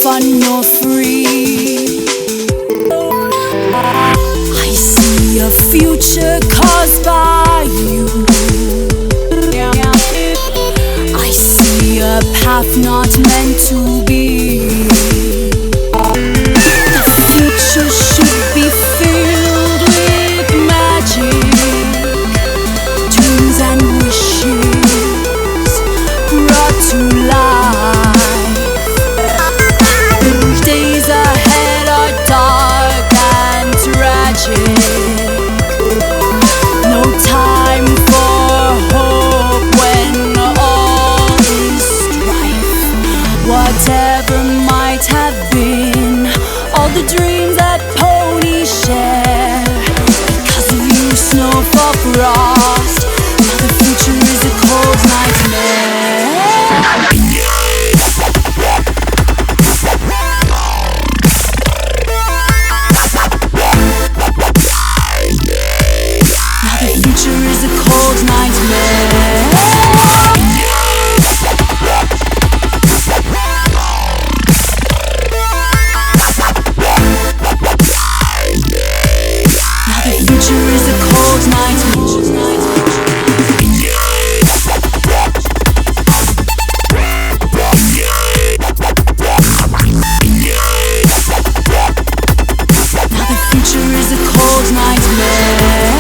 fun nor free. I see a future caused by you. I see a path not meant to be. The future should be filled with magic, dreams and wishes brought to life. The days ahead are dark and tragic. No time for hope when all is strife. Whatever might have been, all the dreams that ponies share, because of you, snow for frost. Now the future is a cold nightmare. Is a cold nightmare. Now the future is a cold nightmare. Now the future is a cold nightmare.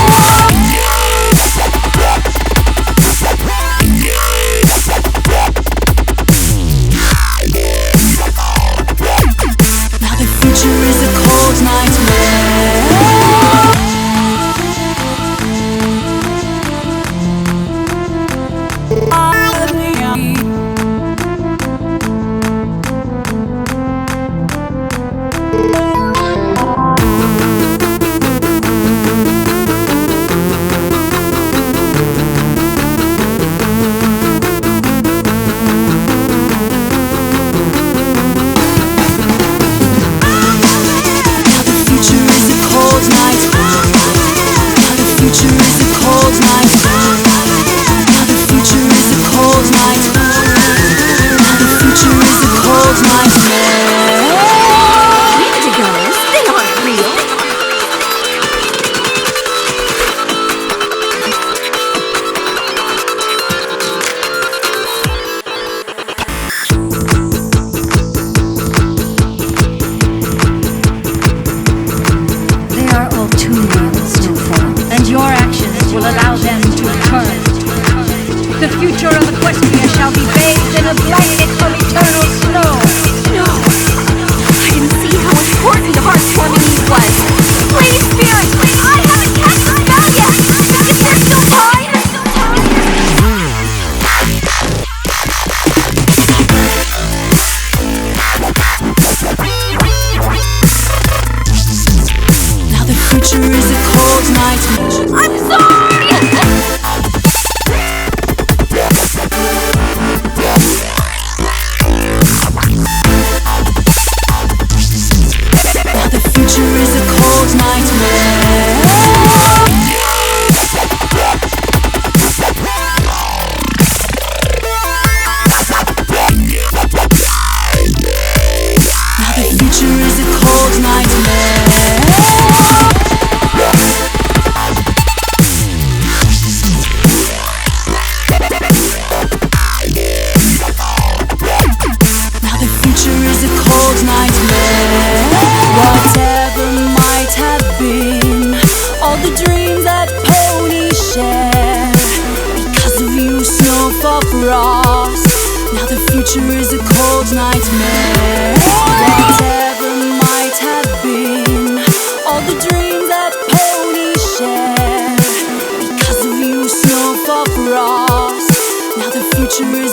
The future of Equestria shall be bathed in a blanket of eternal snow. No, I didn't see how important heartwarming was. Lady Spirit, I haven't cast a spell yet. Is there still time? Now the future is a cold nightmare. I'm sorry! Whatever might have been, all the dreams that ponies share, because of you, snow for frost. Now the future is a cold nightmare. Whatever might have been, all the dreams that ponies share, because of you, snow for frost. Now the future is